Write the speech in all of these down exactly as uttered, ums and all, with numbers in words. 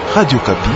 Radio Kapi.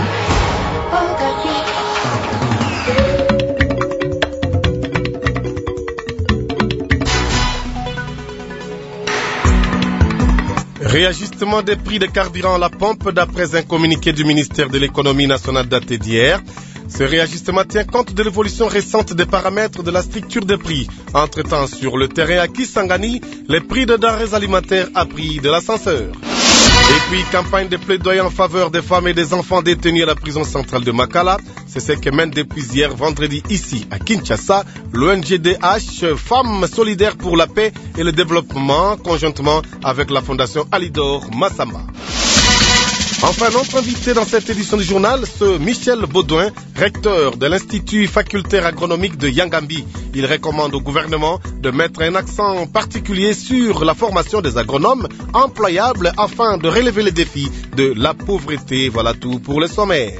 Réajustement des prix de carburant à la pompe d'après un communiqué du ministère de l'économie nationale daté d'hier. Ce réajustement tient compte de l'évolution récente des paramètres de la structure des prix. Entre-temps, sur le terrain à Kisangani, les prix de denrées alimentaires a pris de l'ascenseur. Et puis, campagne de plaidoyer en faveur des femmes et des enfants détenus à la prison centrale de Makala. C'est ce que mène depuis hier vendredi ici à Kinshasa l'O N G D H, Femmes solidaires pour la paix et le développement, conjointement avec la fondation Alidor Massamba. Enfin, notre invité dans cette édition du journal, c'est Michel Baudouin, recteur de l'Institut facultaire agronomique de Yangambi. Il recommande au gouvernement de mettre un accent particulier sur la formation des agronomes employables afin de relever les défis de la pauvreté. Voilà tout pour le sommaire.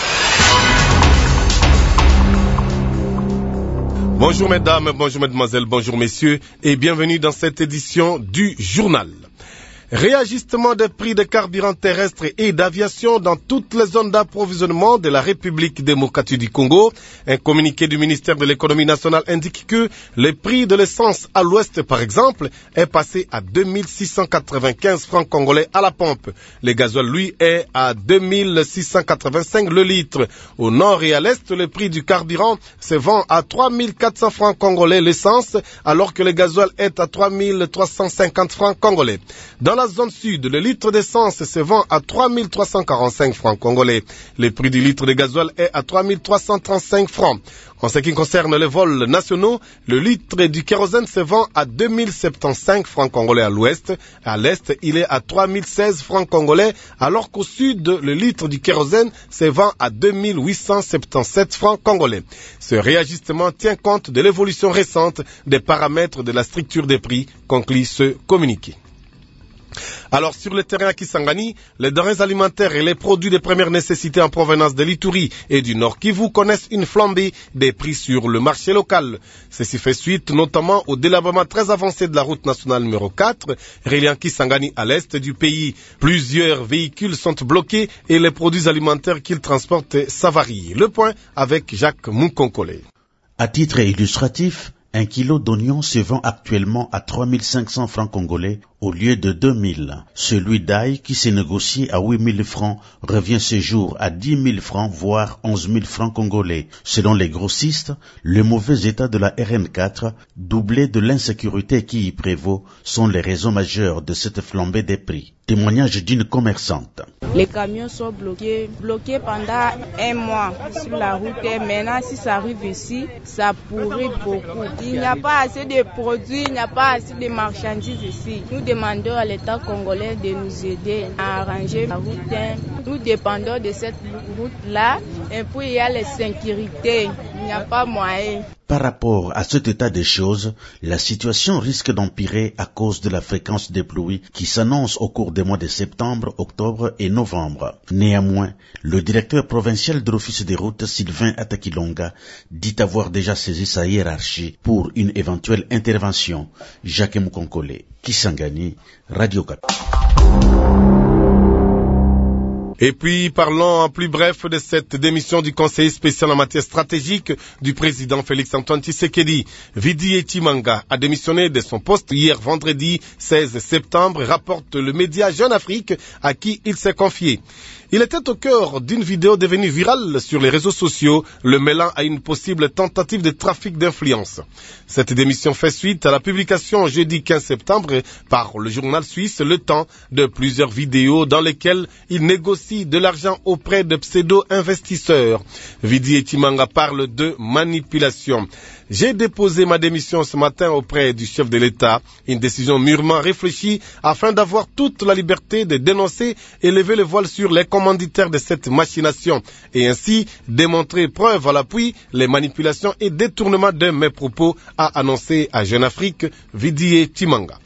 Bonjour mesdames, bonjour mesdemoiselles, bonjour messieurs et bienvenue dans cette édition du journal. Réajustement des prix de carburant terrestre et d'aviation dans toutes les zones d'approvisionnement de la République démocratique du Congo. Un communiqué du ministère de l'économie nationale indique que le prix de l'essence à l'ouest, par exemple, est passé à deux mille six cent quatre-vingt-quinze francs congolais à la pompe. Le gasoil, lui, est à deux mille six cent quatre-vingt-cinq le litre. Au nord et à l'est, le prix du carburant se vend à trois mille quatre cents francs congolais l'essence, alors que le gasoil est à trois mille trois cent cinquante francs congolais. Dans la zone sud, le litre d'essence se vend à trois mille trois cent quarante-cinq francs congolais. Le prix du litre de gasoil est à trois mille trois cent trente-cinq francs. En ce qui concerne les vols nationaux, le litre du kérosène se vend à deux mille soixante-quinze francs congolais à l'ouest. À l'est, il est à trois mille seize francs congolais, alors qu'au sud, le litre du kérosène se vend à deux mille huit cent soixante-dix-sept francs congolais. Ce réajustement tient compte de l'évolution récente des paramètres de la structure des prix, conclut ce communiqué. Alors, sur le terrain à Kisangani, les denrées alimentaires et les produits de première nécessité en provenance de l'Ituri et du Nord Kivu connaissent une flambée des prix sur le marché local. Ceci fait suite notamment au délabrement très avancé de la route nationale numéro quatre, reliant Kisangani à l'est du pays. Plusieurs véhicules sont bloqués et les produits alimentaires qu'ils transportent s'avarient. Le point avec Jacques Moukonkole. À titre illustratif, un kilo d'oignons se vend actuellement à trois mille cinq cents francs congolais au lieu de deux mille. Celui d'ail qui s'est négocié à huit mille francs revient ce jour à dix mille francs, voire onze mille francs congolais. Selon les grossistes, le mauvais état de la R N quatre, doublé de l'insécurité qui y prévaut, sont les raisons majeures de cette flambée des prix. Témoignage d'une commerçante. Les camions sont bloqués, bloqués pendant un mois sur la route. Et maintenant, si ça arrive ici, ça pourrit beaucoup. Il n'y a pas assez de produits, il n'y a pas assez de marchandises ici. Nous demandons à l'État congolais de nous aider à arranger la route. Nous dépendons de cette route-là. Et puis, il y a l'insécurité. Il n'y a pas moyen. Par rapport à cet état des choses, la situation risque d'empirer à cause de la fréquence des pluies qui s'annonce au cours des mois de septembre, octobre et novembre. Néanmoins, le directeur provincial de l'Office des routes, Sylvain Atakilonga, dit avoir déjà saisi sa hiérarchie pour une éventuelle intervention. Jacques Moukonkole, Kisangani, Radio Kapi. Et puis, parlons en plus bref de cette démission du conseiller spécial en matière stratégique du président Félix-Antoine Tshisekedi. Vidi Etimanga a démissionné de son poste hier vendredi seize septembre, rapporte le média Jeune Afrique à qui il s'est confié. Il était au cœur d'une vidéo devenue virale sur les réseaux sociaux, le mêlant à une possible tentative de trafic d'influence. Cette démission fait suite à la publication jeudi quinze septembre par le journal suisse Le Temps de plusieurs vidéos dans lesquelles il négocie de l'argent auprès de pseudo-investisseurs. Vidi Etimanga parle de manipulation. J'ai déposé ma démission ce matin auprès du chef de l'État, une décision mûrement réfléchie afin d'avoir toute la liberté de dénoncer et lever le voile sur les commanditaires de cette machination et ainsi démontrer preuve à l'appui les manipulations et détournements de mes propos, a annoncé à Jeune Afrique Vidi Etimanga.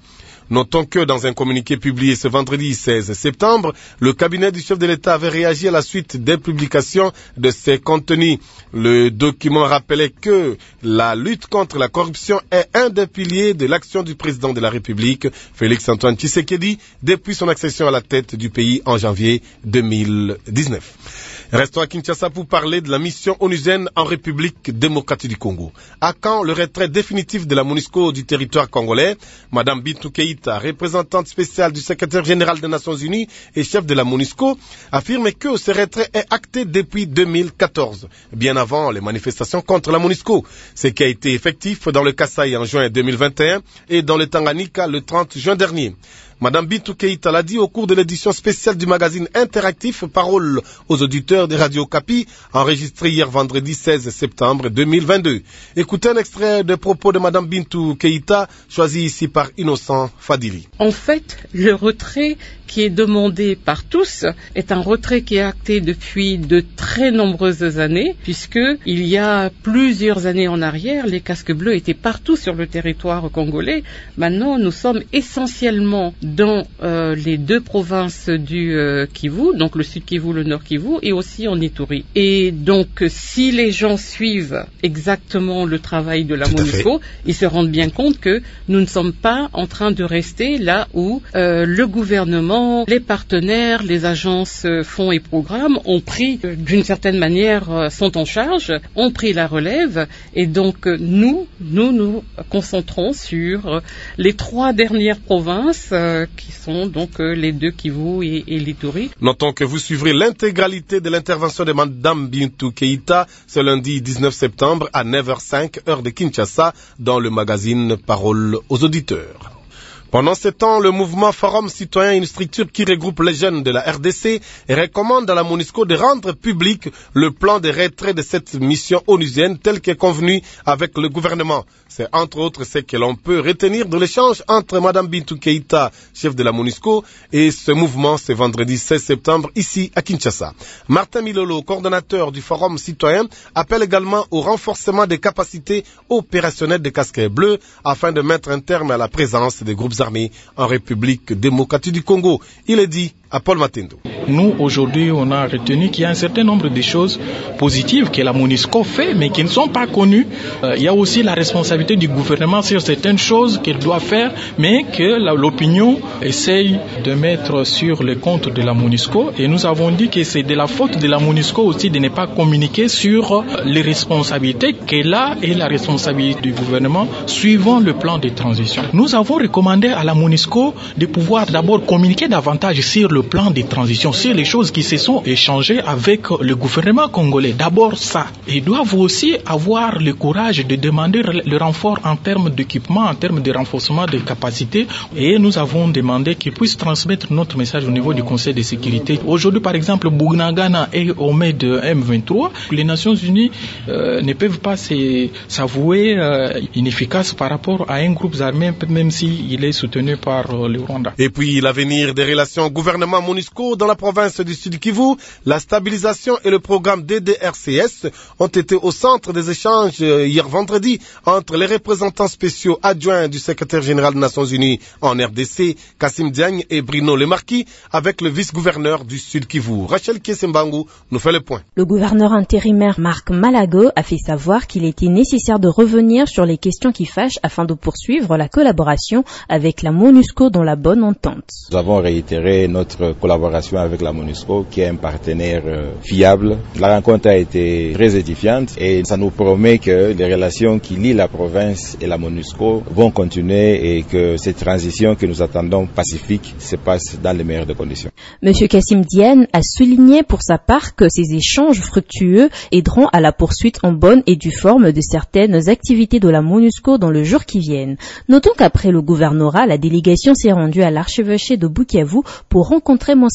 Notons que dans un communiqué publié ce vendredi seize septembre, le cabinet du chef de l'État avait réagi à la suite des publications de ces contenus. Le document rappelait que la lutte contre la corruption est un des piliers de l'action du président de la République, Félix-Antoine Tshisekedi, depuis son accession à la tête du pays en janvier deux mille dix-neuf. Restons à Kinshasa pour parler de la mission onusienne en République démocratique du Congo. À quand le retrait définitif de la MONUSCO du territoire congolais? Madame Bintou Keïta, représentante spéciale du secrétaire général des Nations Unies et chef de la MONUSCO, affirme que ce retrait est acté depuis deux mille quatorze, bien avant les manifestations contre la MONUSCO, ce qui a été effectif dans le Kasaï en juin deux mille vingt et un et dans le Tanganyika le trente juin dernier. Madame Bintou Keïta l'a dit au cours de l'édition spéciale du magazine interactif Parole aux auditeurs de Radio Okapi, enregistré hier vendredi seize septembre deux mille vingt-deux. Écoutez un extrait de propos de Madame Bintou Keïta, choisi ici par Innocent Fadili. En fait, le retrait qui est demandé par tous est un retrait qui est acté depuis de très nombreuses années, puisque il y a plusieurs années en arrière, les casques bleus étaient partout sur le territoire congolais. Maintenant, nous sommes essentiellement dans euh, les deux provinces du euh, Kivu, donc le sud Kivu, le nord Kivu, et aussi en Ituri. Et donc, si les gens suivent exactement le travail de la MONUSCO, ils se rendent bien compte que nous ne sommes pas en train de rester là où euh, le gouvernement, les partenaires, les agences euh, fonds et programmes ont pris, euh, d'une certaine manière, euh, sont en charge, ont pris la relève, et donc euh, nous, nous nous concentrons sur euh, les trois dernières provinces euh, qui sont donc euh, les deux Kivu et, et l'Ituri. Notons que vous suivrez l'intégralité de l'intervention de Madame Bintou Keïta ce lundi dix-neuf septembre à neuf heures cinq, heure de Kinshasa, dans le magazine Parole aux auditeurs. Pendant ce temps, le mouvement Forum Citoyen, une structure qui regroupe les jeunes de la R D C, recommande à la MONUSCO de rendre public le plan de retrait de cette mission onusienne tel qu'est convenu avec le gouvernement. C'est entre autres ce que l'on peut retenir de l'échange entre Madame Bintou Keïta, chef de la MONUSCO, et ce mouvement ce vendredi seize septembre ici à Kinshasa. Martin Milolo, coordonnateur du Forum Citoyen, appelle également au renforcement des capacités opérationnelles des casques bleus afin de mettre un terme à la présence des groupes armées en République démocratique du Congo. Il est dit à Paul Matendo. Nous, aujourd'hui, on a retenu qu'il y a un certain nombre de choses positives que la MONUSCO fait, mais qui ne sont pas connues. Euh, il y a aussi la responsabilité du gouvernement sur certaines choses qu'elle doit faire, mais que la, l'opinion essaye de mettre sur le compte de la MONUSCO. Et nous avons dit que c'est de la faute de la MONUSCO aussi de ne pas communiquer sur les responsabilités qu'elle a et la responsabilité du gouvernement suivant le plan de transition. Nous avons recommandé à la MONUSCO de pouvoir d'abord communiquer davantage sur le plan de transition, sur les choses qui se sont échangées avec le gouvernement congolais. D'abord ça. Ils doivent aussi avoir le courage de demander le renfort en termes d'équipement, en termes de renforcement des capacités. Et nous avons demandé qu'ils puissent transmettre notre message au niveau du Conseil de sécurité. Aujourd'hui, par exemple, Bunagana est au mai de M vingt-trois. Les Nations Unies euh, ne peuvent pas s'avouer euh, inefficaces par rapport à un groupe armé, même s'il est soutenu par euh, le Rwanda. Et puis l'avenir des relations gouvernement MONUSCO dans la province du Sud Kivu, la stabilisation et le programme D D R C S ont été au centre des échanges hier vendredi entre les représentants spéciaux adjoints du secrétaire général des Nations Unies en R D C, Kassim Diagne et Bruno Lemarquis, avec le vice-gouverneur du Sud Kivu. Rachel Kiesembangu nous fait le point. Le gouverneur intérimaire Marc Malago a fait savoir qu'il était nécessaire de revenir sur les questions qui fâchent afin de poursuivre la collaboration avec la MONUSCO dans la bonne entente. Nous avons réitéré notre collaboration avec la MONUSCO, qui est un partenaire euh, fiable. La rencontre a été très édifiante et ça nous promet que les relations qui lient la province et la MONUSCO vont continuer et que cette transition que nous attendons pacifique se passe dans les meilleures des conditions. Monsieur Kassim Diagne a souligné pour sa part que ces échanges fructueux aideront à la poursuite en bonne et due forme de certaines activités de la MONUSCO dans le jour qui viennent. Notons qu'après le gouvernorat, la délégation s'est rendue à l'archevêché de Bukavu pour rencontrer Monseigneur François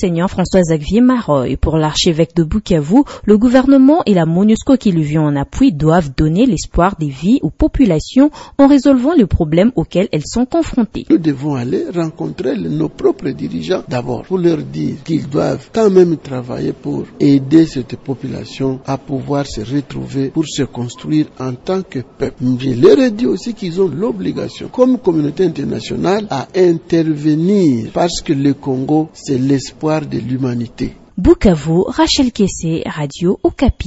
François-Xavier Maroy. Pour l'archevêque de Bukavu, le gouvernement et la MONUSCO qui lui vient en appui doivent donner l'espoir des vies aux populations en résolvant les problèmes auxquels elles sont confrontées. Nous devons aller rencontrer nos propres dirigeants d'abord pour leur dire qu'ils doivent quand même travailler pour aider cette population à pouvoir se retrouver pour se construire en tant que peuple. Je leur ai dit aussi qu'ils ont l'obligation, comme communauté internationale, à intervenir parce que le Congo, c'est l'espoir de l'humanité. Bukavu, Rachel Kessé, Radio Okapi.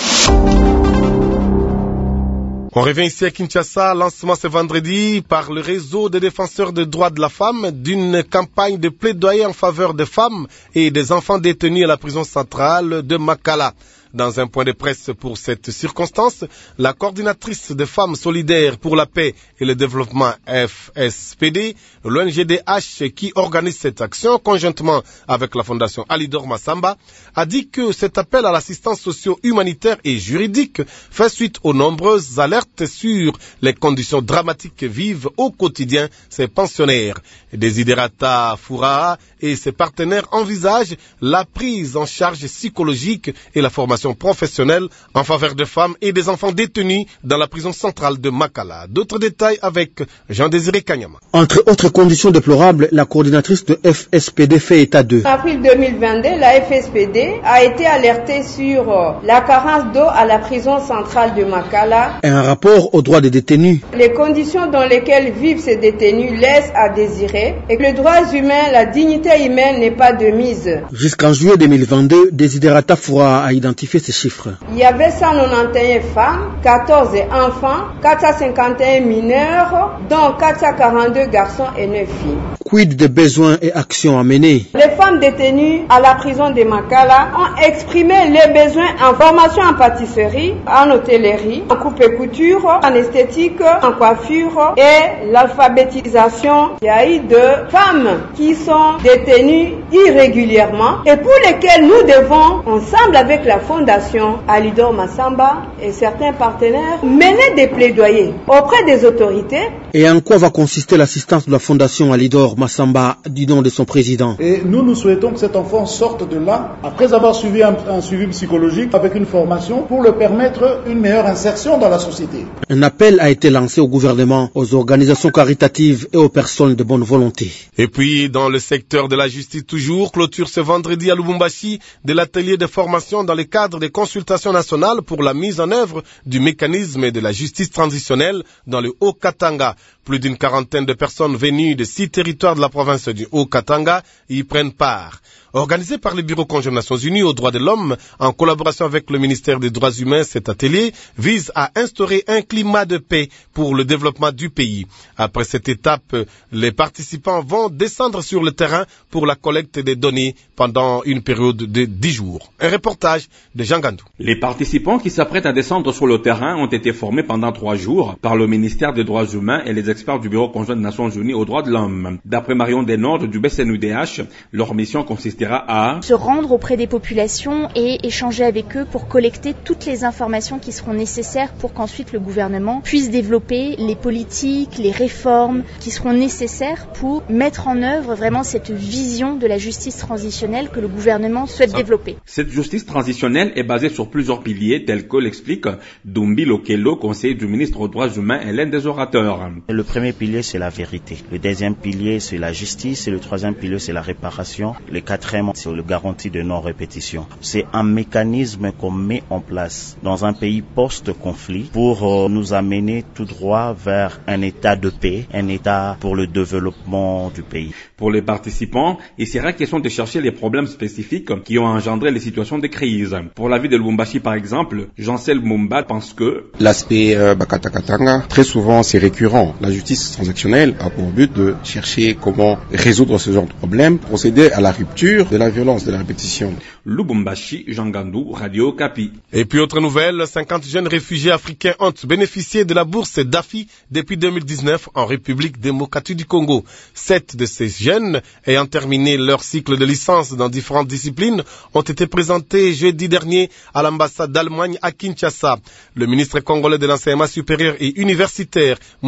On revient ici à Kinshasa, lancement ce vendredi par le réseau des défenseurs des droits de la femme d'une campagne de plaidoyer en faveur des femmes et des enfants détenus à la prison centrale de Makala. Dans un point de presse pour cette circonstance, la coordinatrice des femmes solidaires pour la paix et le développement F S P D, l'O N G D H qui organise cette action conjointement avec la fondation Alidor Massamba, a dit que cet appel à l'assistance socio-humanitaire et juridique fait suite aux nombreuses alertes sur les conditions dramatiques que vivent au quotidien ces pensionnaires. Desiderata Furaha et ses partenaires envisagent la prise en charge psychologique et la formation professionnelle en faveur des femmes et des enfants détenus dans la prison centrale de Makala. D'autres détails avec Jean-Désiré Kanyama. Entre autres conditions déplorables, la coordinatrice de F S P D fait état d'eux. En avril deux mille vingt-deux, la F S P D a été alertée sur la carence d'eau à la prison centrale de Makala. Un rapport aux droits des détenus. Les conditions dans lesquelles vivent ces détenus laissent à désirer et que les droits humains, la dignité humaine n'est pas de mise. Jusqu'en juillet deux mille vingt-deux, Desiderata Furaha a identifié ces chiffres. Il y avait cent quatre-vingt-onze femmes, quatorze enfants, quatre cent cinquante et un mineurs, dont quatre cent quarante-deux garçons et neuf filles. Quid des besoins et actions à mener? Les femmes détenues à la prison de Makala ont exprimé les besoins en formation en pâtisserie, en hôtellerie, en coupe et couture, en esthétique, en coiffure et l'alphabétisation. Il y a eu de femmes qui sont détenues irrégulièrement et pour lesquelles nous devons, ensemble avec la fondation Alidor Massamba et certains partenaires, mener des plaidoyers auprès des autorités. Et en quoi va consister l'assistance de la fondation Alidor Massamba du nom de son président? Et nous, nous souhaitons que cet enfant sorte de là, après avoir suivi un, un suivi psychologique avec une formation pour lui permettre une meilleure insertion dans la société. Un appel a été lancé au gouvernement, aux organisations caritatives et aux personnes de bonne volonté. Et puis, dans le secteur de la justice toujours, clôture ce vendredi à Lubumbashi de l'atelier de formation dans le cadre des consultations nationales pour la mise en œuvre du mécanisme de la justice transitionnelle dans le Haut-Katanga. Plus d'une quarantaine de personnes venues de six territoires de la province du Haut-Katanga y prennent part. Organisé par le Bureau conjoint des Nations Unies aux droits de l'homme, en collaboration avec le ministère des Droits humains, cet atelier vise à instaurer un climat de paix pour le développement du pays. Après cette étape, les participants vont descendre sur le terrain pour la collecte des données pendant une période de dix jours. Un reportage de Jean Gandou. Les participants qui s'apprêtent à descendre sur le terrain ont été formés pendant trois jours par le ministère des Droits humains et les experts du Bureau conjoint des Nations Unies aux droits de l'homme. D'après Marion Desnordes du B C N U D H, leur mission consistera à se rendre auprès des populations et échanger avec eux pour collecter toutes les informations qui seront nécessaires pour qu'ensuite le gouvernement puisse développer les politiques, les réformes qui seront nécessaires pour mettre en œuvre vraiment cette vision de la justice transitionnelle que le gouvernement souhaite Ça. développer. Cette justice transitionnelle est basée sur plusieurs piliers tels que l'explique Dumbi Lokelo, conseiller du ministre aux droits humains et l'un des orateurs. Le premier pilier, c'est la vérité. Le deuxième pilier, c'est la justice. Et le troisième pilier, c'est la réparation. Le quatrième, c'est le garantie de non-répétition. C'est un mécanisme qu'on met en place dans un pays post-conflit pour euh, nous amener tout droit vers un état de paix, un état pour le développement du pays. Pour les participants, il sera question de chercher les problèmes spécifiques qui ont engendré les situations de crise. Pour la ville de Lubumbashi, par exemple, Jean-Cel Mumba pense que l'aspect euh, Bakata Katanga, très souvent c'est récurrent. La justice transactionnelle a pour but de chercher comment résoudre ce genre de problème, procéder à la rupture de la violence, de la répétition. Lubumbashi, Jean Gandou, Radio Okapi. Et puis autre nouvelle, cinquante jeunes réfugiés africains ont bénéficié de la bourse DAFI depuis deux mille dix-neuf en République démocratique du Congo. Sept de ces jeunes, ayant terminé leur cycle de licence dans différentes disciplines, ont été présentés jeudi dernier à l'ambassade d'Allemagne à Kinshasa. Le ministre congolais de l'enseignement supérieur et universitaire, Mouindo Nzangi,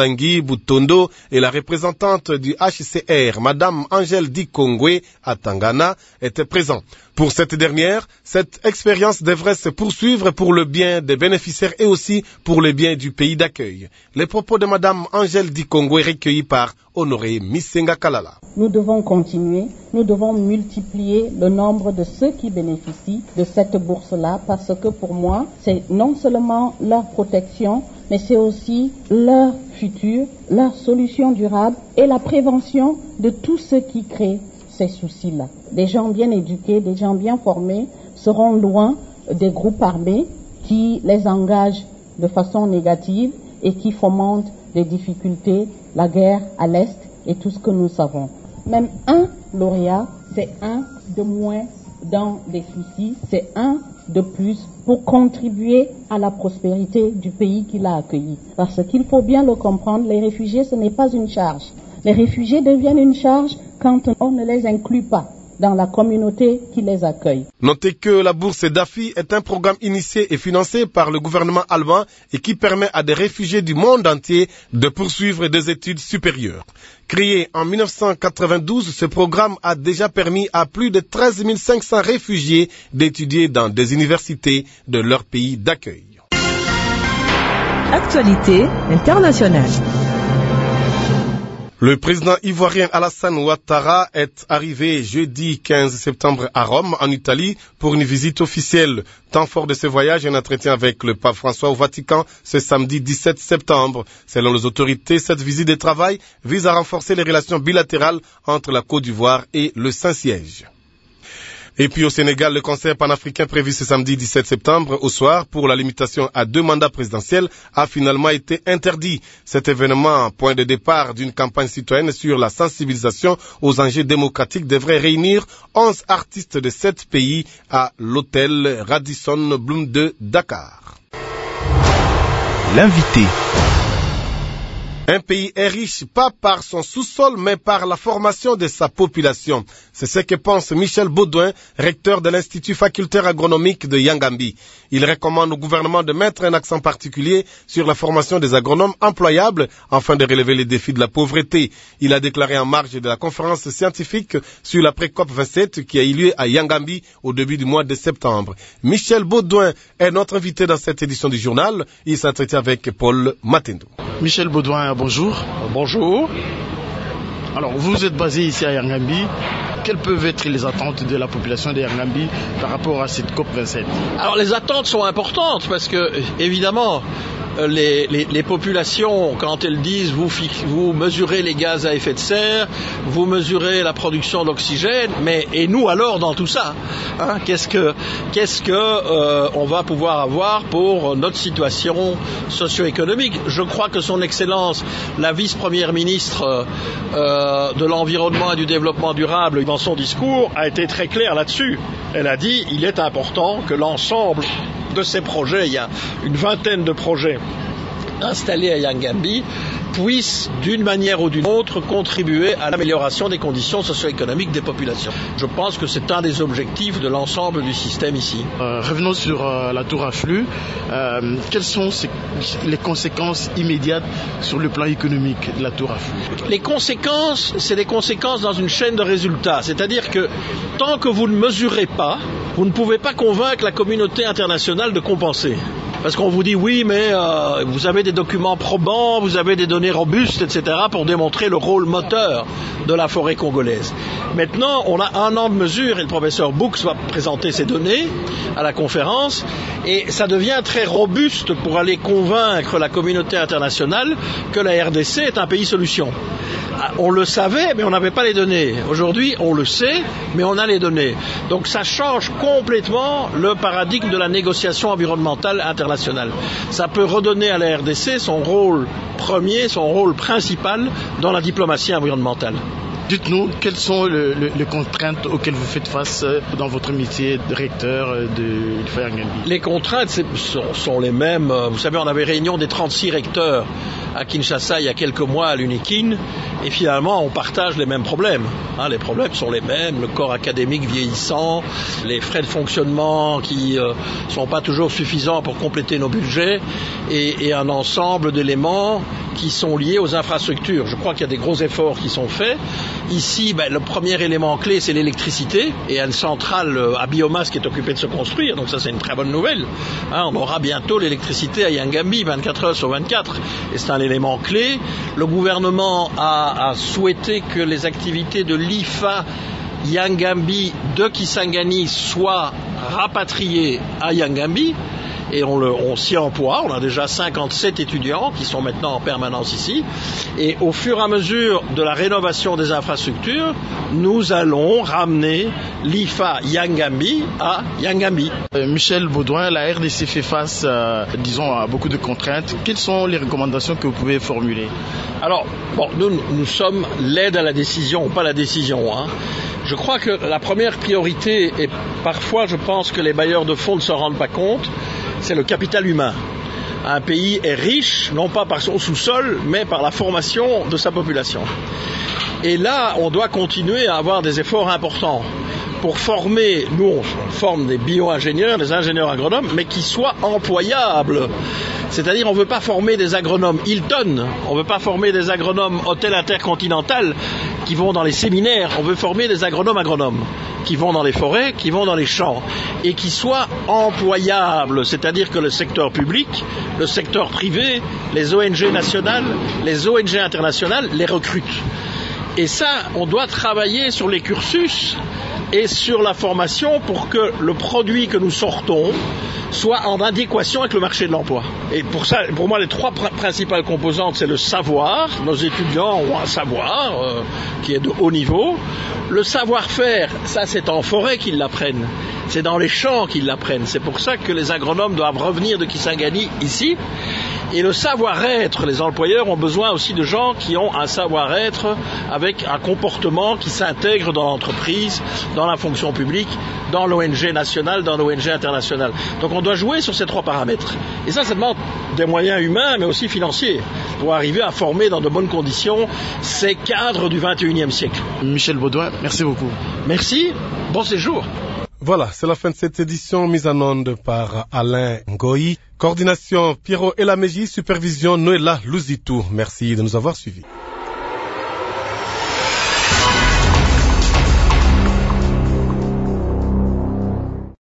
Tanguy Butondo et la représentante du H C R, Madame Angèle Dikongwe à Tangana, étaient présents. Pour cette dernière, cette expérience devrait se poursuivre pour le bien des bénéficiaires et aussi pour le bien du pays d'accueil. Les propos de Madame Angèle Dikongwe recueillis par Honoré Misenga Kalala. Nous devons continuer, nous devons multiplier le nombre de ceux qui bénéficient de cette bourse-là parce que pour moi, c'est non seulement leur protection, mais c'est aussi leur futur, leur solution durable et la prévention de tous ceux qui créent ces soucis-là. Des gens bien éduqués, des gens bien formés seront loin des groupes armés qui les engagent de façon négative et qui fomentent des difficultés, la guerre à l'Est et tout ce que nous savons. Même un lauréat, c'est un de moins dans des soucis, c'est un de plus pour contribuer à la prospérité du pays qui l'a accueilli. Parce qu'il faut bien le comprendre, les réfugiés, ce n'est pas une charge. Les réfugiés deviennent une charge quand on ne les inclut pas dans la communauté qui les accueille. Notez que la bourse Dafi est un programme initié et financé par le gouvernement allemand et qui permet à des réfugiés du monde entier de poursuivre des études supérieures. Créé en mille neuf cent quatre-vingt-douze, ce programme a déjà permis à plus de treize mille cinq cents réfugiés d'étudier dans des universités de leur pays d'accueil. Actualité internationale. Le président ivoirien Alassane Ouattara est arrivé jeudi quinze septembre à Rome, en Italie, pour une visite officielle. Temps fort de ce voyage, un entretien avec le pape François au Vatican ce samedi dix-sept septembre. Selon les autorités, cette visite de travail vise à renforcer les relations bilatérales entre la Côte d'Ivoire et le Saint-Siège. Et puis au Sénégal, le concert panafricain prévu ce samedi dix-sept septembre au soir pour la limitation à deux mandats présidentiels a finalement été interdit. Cet événement, point de départ d'une campagne citoyenne sur la sensibilisation aux enjeux démocratiques, devrait réunir onze artistes de sept pays à l'hôtel Radisson Blu de Dakar. L'invité. Un pays est riche, pas par son sous-sol, mais par la formation de sa population. C'est ce que pense Michel Baudouin, recteur de l'Institut facultaire agronomique de Yangambi. Il recommande au gouvernement de mettre un accent particulier sur la formation des agronomes employables afin de relever les défis de la pauvreté. Il a déclaré en marge de la conférence scientifique sur la pré-COP vingt-sept qui a eu lieu à Yangambi au début du mois de septembre. Michel Baudouin est notre invité dans cette édition du journal. Il s'entretient avec Paul Matendo. Michel Baudouin, bonjour. Bonjour. Alors, vous êtes basé ici à Yangambi. Quelles peuvent être les attentes de la population de Yangambi par rapport à cette COP vingt-sept? Alors, les attentes sont importantes parce que, évidemment, les, les, les populations, quand elles disent vous, vous mesurez les gaz à effet de serre, vous mesurez la production d'oxygène, mais et nous alors dans tout ça, hein, qu'est-ce que qu'est-ce que euh, on va pouvoir avoir pour notre situation socio-économique? Je crois que son Excellence, la vice-première ministre euh, de l'environnement et du développement durable, dans son discours, a été très claire là-dessus. Elle a dit il est important que l'ensemble de ces projets, il y a une vingtaine de projets installés à Yangambi, puissent d'une manière ou d'une autre contribuer à l'amélioration des conditions socio-économiques des populations. Je pense que c'est un des objectifs de l'ensemble du système ici. Euh, revenons sur euh, la tour à flux. Euh, quelles sont ces, les conséquences immédiates sur le plan économique de la tour à flux? Les conséquences, c'est des conséquences dans une chaîne de résultats. C'est-à-dire que tant que vous ne mesurez pas, vous ne pouvez pas convaincre la communauté internationale de compenser. Parce qu'on vous dit oui, mais euh, vous avez des documents probants, vous avez des données robustes, et cetera pour démontrer le rôle moteur de la forêt congolaise. Maintenant, on a un an de mesure et le professeur Boux va présenter ces données à la conférence et ça devient très robuste pour aller convaincre la communauté internationale que la R D C est un pays solution. On le savait, mais on n'avait pas les données. Aujourd'hui, on le sait, mais on a les données. Donc ça change complètement le paradigme de la négociation environnementale internationale. Ça peut redonner à la R D C son rôle premier, son rôle principal dans la diplomatie environnementale. Dites-nous, quelles sont le, le, les contraintes auxquelles vous faites face dans votre métier de recteur de l'I F A Yangambi? Les contraintes sont, sont les mêmes. Vous savez, on avait réunion des trente-six recteurs à Kinshasa il y a quelques mois à l'UNIKIN, et finalement on partage les mêmes problèmes. Hein, les problèmes sont les mêmes, le corps académique vieillissant, les frais de fonctionnement qui ne euh, sont pas toujours suffisants pour compléter nos budgets, et, et un ensemble d'éléments qui sont liés aux infrastructures. Je crois qu'il y a des gros efforts qui sont faits. Ici, ben, le premier élément clé, c'est l'électricité, et il y a une centrale à biomasse qui est occupée de se construire, donc ça c'est une très bonne nouvelle. Hein, on aura bientôt l'électricité à Yangambi, vingt-quatre heures sur vingt-quatre, et c'est un élément clé. Le gouvernement a, a souhaité que les activités de l'I F A Yangambi de Kisangani soient rapatriées à Yangambi, et on, le, on s'y emploie. On a déjà cinquante-sept étudiants qui sont maintenant en permanence ici, et au fur et à mesure de la rénovation des infrastructures, nous allons ramener l'I F A Yangambi à Yangambi. Euh, Michel Baudouin, la R D C fait face, euh, disons, à beaucoup de contraintes. Quelles sont les recommandations que vous pouvez formuler? Alors, bon, nous, nous sommes l'aide à la décision, pas la décision, hein. Je crois que la première priorité, et parfois je pense que les bailleurs de fonds ne s'en rendent pas compte, c'est le capital humain. Un pays est riche, non pas par son sous-sol, mais par la formation de sa population. Et là, on doit continuer à avoir des efforts importants pour former, nous on forme des bio-ingénieurs, des ingénieurs agronomes, mais qui soient employables. C'est-à-dire on ne veut pas former des agronomes Hilton, on ne veut pas former des agronomes Hôtel Intercontinental qui vont dans les séminaires, on veut former des agronomes agronomes qui vont dans les forêts, qui vont dans les champs et qui soient employables. C'est-à-dire que le secteur public, le secteur privé, les O N G nationales, les O N G internationales les recrutent. Et ça, on doit travailler sur les cursus et sur la formation pour que le produit que nous sortons soit en adéquation avec le marché de l'emploi. Et pour ça, pour moi, les trois pr- principales composantes, c'est le savoir. Nos étudiants ont un savoir euh, qui est de haut niveau. Le savoir-faire, ça c'est en forêt qu'ils l'apprennent. C'est dans les champs qu'ils l'apprennent. C'est pour ça que les agronomes doivent revenir de Kisangani ici. Et le savoir-être, les employeurs ont besoin aussi de gens qui ont un savoir-être avec un comportement qui s'intègre dans l'entreprise, dans la fonction publique, dans l'O N G nationale, dans l'O N G internationale. Donc on doit jouer sur ces trois paramètres. Et ça, ça demande des moyens humains, mais aussi financiers, pour arriver à former dans de bonnes conditions ces cadres du vingt et unième siècle. Michel Baudouin, merci beaucoup. Merci, bon séjour. Voilà, c'est la fin de cette édition mise en onde par Alain Ngoyi. Coordination Pierrot Elameji, supervision Noëlla Louzitou. Merci de nous avoir suivis.